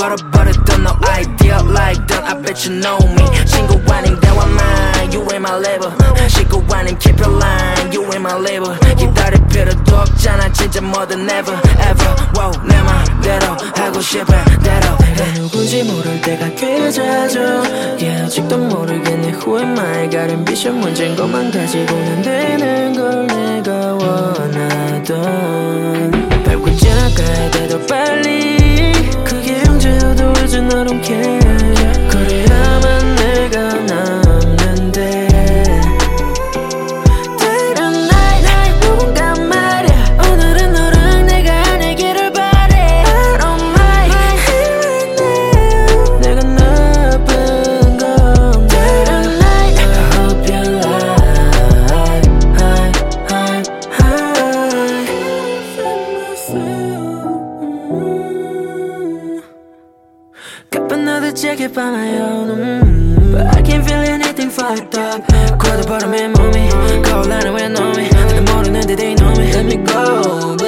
버릇버릇던 no idea like that I bet you know me 친구 아님 대화 만 You in my label 식구 아님 keep your line You in my label 기다릴 필요도 없잖아 진짜 뭐든 never ever wow 내 맘대로 하고 싶은 대로 내 누군지 모를 때가 꽤 자주 yeah, 아직도 모르겠네 who am I got ambition 문제인 것만 가지고는 되는 걸 내가 원하던 밟고 지나가야 돼도 빨리 그게 형제여도 이제 I don't care 그래야만 내가 남는데 때론 날 누군가 말야 오늘은 너랑 내가 아니기를 바래 I don't mind here and now 내가 나쁜 건 때론 날 I hope you like got another jacket by my own but I can't feel anything fucked up 고도 바람에 몸이 거울나는 왜 놈이 나도 모르는데 they know me let me go